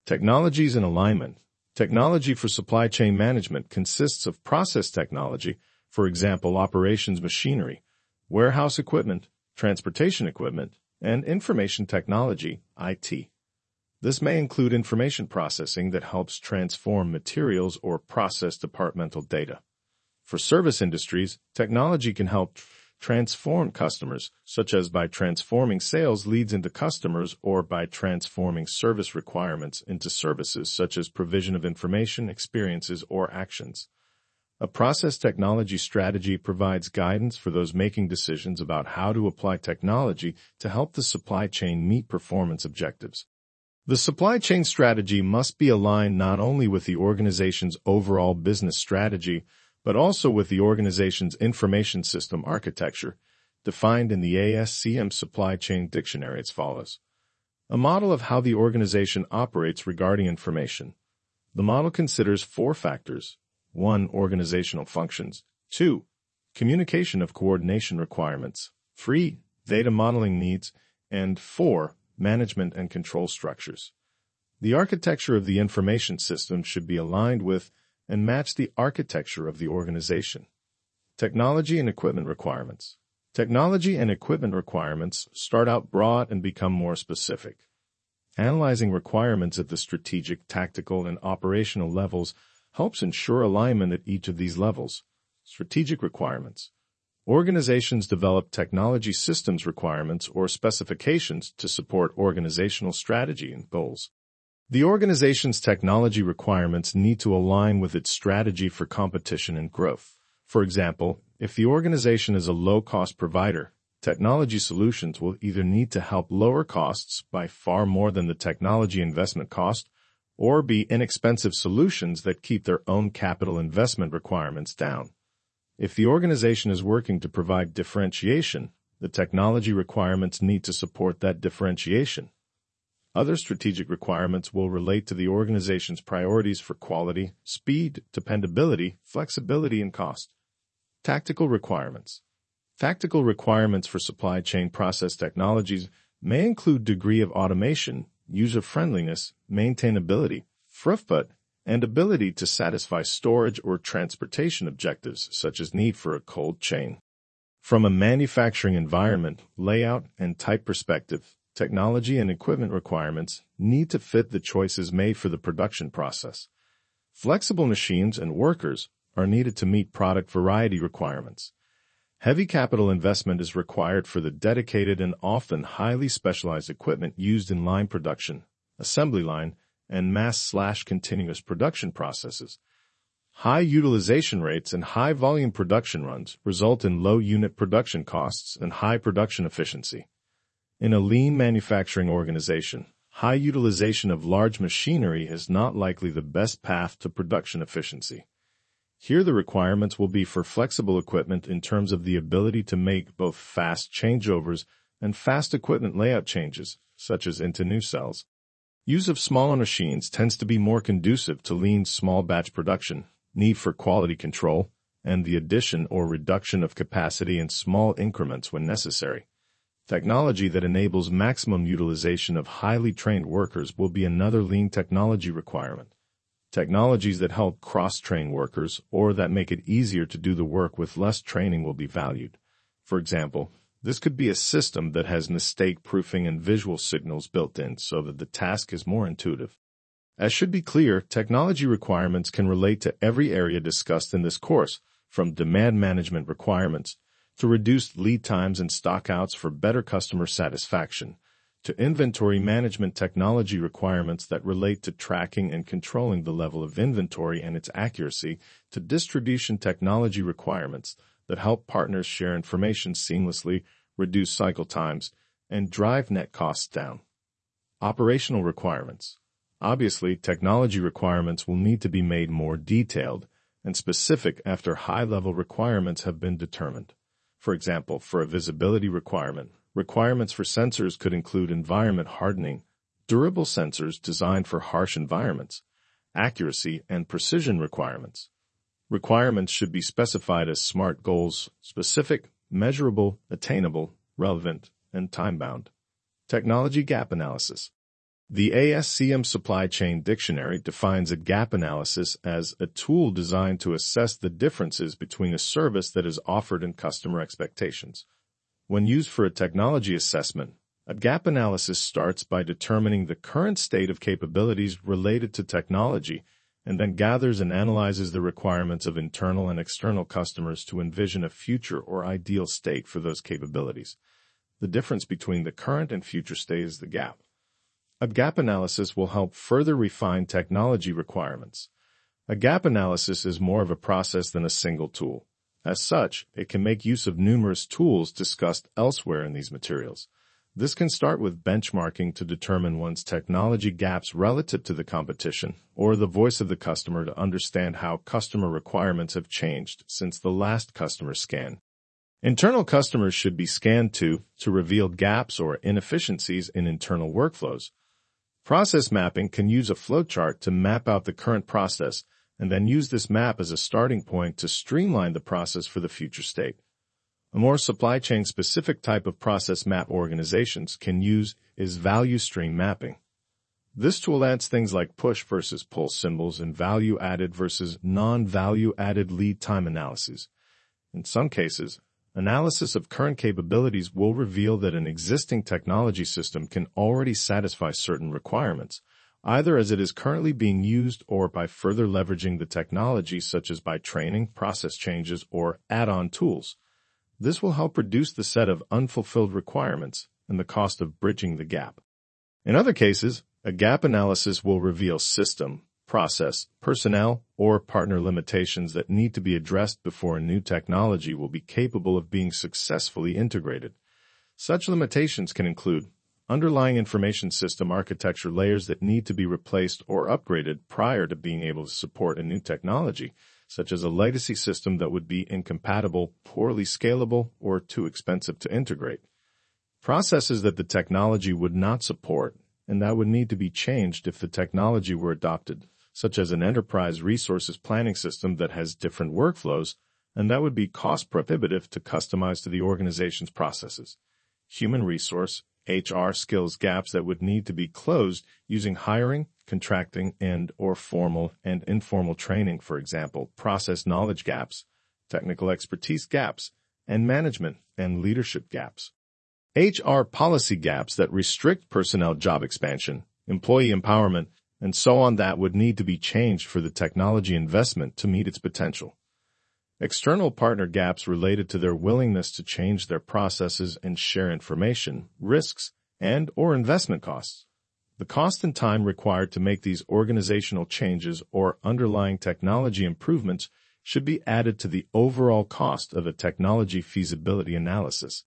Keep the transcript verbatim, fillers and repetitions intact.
Technologies and alignment. Technology for supply chain management consists of process technology, for example, operations machinery, warehouse equipment, transportation equipment, and information technology, I T. This may include information processing that helps transform materials or process departmental data. For service industries, technology can help transform customers, such as by transforming sales leads into customers or by transforming service requirements into services, such as provision of information, experiences, or actions. A process technology strategy provides guidance for those making decisions about how to apply technology to help the supply chain meet performance objectives. The supply chain strategy must be aligned not only with the organization's overall business strategy, but also with the organization's information system architecture, defined in the A S C M Supply Chain Dictionary as follows. A model of how the organization operates regarding information. The model considers four factors. One, organizational functions. Two, communication of coordination requirements. Three, data modeling needs. And four, management and control structures. The architecture of the information system should be aligned with and match the architecture of the organization. Technology and equipment requirements. Technology and equipment requirements start out broad and become more specific. Analyzing requirements at the strategic, tactical, and operational levels helps ensure alignment at each of these levels. Strategic requirements. Organizations develop technology systems requirements or specifications to support organizational strategy and goals. The organization's technology requirements need to align with its strategy for competition and growth. For example, if the organization is a low-cost provider, technology solutions will either need to help lower costs by far more than the technology investment cost, or be inexpensive solutions that keep their own capital investment requirements down. If the organization is working to provide differentiation, the technology requirements need to support that differentiation. Other strategic requirements will relate to the organization's priorities for quality, speed, dependability, flexibility, and cost. Tactical requirements. Tactical requirements for supply chain process technologies may include degree of automation, user-friendliness, maintainability, throughput, and ability to satisfy storage or transportation objectives, such as need for a cold chain. From a manufacturing environment, layout, and type perspective, technology and equipment requirements need to fit the choices made for the production process. Flexible machines and workers are needed to meet product variety requirements. Heavy capital investment is required for the dedicated and often highly specialized equipment used in line production, assembly line, and mass-slash-continuous production processes. High utilization rates and high-volume production runs result in low unit production costs and high production efficiency. In a lean manufacturing organization, high utilization of large machinery is not likely the best path to production efficiency. Here the requirements will be for flexible equipment in terms of the ability to make both fast changeovers and fast equipment layout changes, such as into new cells. Use of smaller machines tends to be more conducive to lean small batch production, need for quality control, and the addition or reduction of capacity in small increments when necessary. Technology that enables maximum utilization of highly trained workers will be another lean technology requirement. Technologies that help cross-train workers or that make it easier to do the work with less training will be valued. For example, this could be a system that has mistake-proofing and visual signals built in so that the task is more intuitive. As should be clear, technology requirements can relate to every area discussed in this course, from demand management requirements to reduced lead times and stockouts for better customer satisfaction, to inventory management technology requirements that relate to tracking and controlling the level of inventory and its accuracy, to distribution technology requirements that help partners share information seamlessly, reduce cycle times, and drive net costs down. Operational requirements. Obviously, technology requirements will need to be made more detailed and specific after high-level requirements have been determined. For example, for a visibility requirement, requirements for sensors could include environment hardening, durable sensors designed for harsh environments, accuracy and precision requirements. Requirements should be specified as SMART goals: specific, measurable, attainable, relevant, and time-bound. Technology gap analysis. The A S C M Supply Chain Dictionary defines a gap analysis as a tool designed to assess the differences between a service that is offered and customer expectations. When used for a technology assessment, a gap analysis starts by determining the current state of capabilities related to technology and then gathers and analyzes the requirements of internal and external customers to envision a future or ideal state for those capabilities. The difference between the current and future state is the gap. A gap analysis will help further refine technology requirements. A gap analysis is more of a process than a single tool. As such, it can make use of numerous tools discussed elsewhere in these materials. This can start with benchmarking to determine one's technology gaps relative to the competition, or the voice of the customer to understand how customer requirements have changed since the last customer scan. Internal customers should be scanned too, to reveal gaps or inefficiencies in internal workflows. Process mapping can use a flowchart to map out the current process and then use this map as a starting point to streamline the process for the future state. A more supply chain specific type of process map organizations can use is value stream mapping. This tool adds things like push versus pull symbols and value added versus non-value added lead time analyses. In some cases, analysis of current capabilities will reveal that an existing technology system can already satisfy certain requirements, either as it is currently being used or by further leveraging the technology such as by training, process changes, or add-on tools. This will help reduce the set of unfulfilled requirements and the cost of bridging the gap. In other cases, a gap analysis will reveal system, process, personnel, or partner limitations that need to be addressed before a new technology will be capable of being successfully integrated. Such limitations can include underlying information system architecture layers that need to be replaced or upgraded prior to being able to support a new technology, such as a legacy system that would be incompatible, poorly scalable, or too expensive to integrate. Processes that the technology would not support and that would need to be changed if the technology were adopted, such as an enterprise resources planning system that has different workflows, and that would be cost prohibitive to customize to the organization's processes. Human resource, H R skills gaps that would need to be closed using hiring, contracting, and or formal and informal training, for example, process knowledge gaps, technical expertise gaps, and management and leadership gaps. H R policy gaps that restrict personnel job expansion, employee empowerment, and so on that would need to be changed for the technology investment to meet its potential. External partner gaps related to their willingness to change their processes and share information, risks, and or investment costs. The cost and time required to make these organizational changes or underlying technology improvements should be added to the overall cost of a technology feasibility analysis.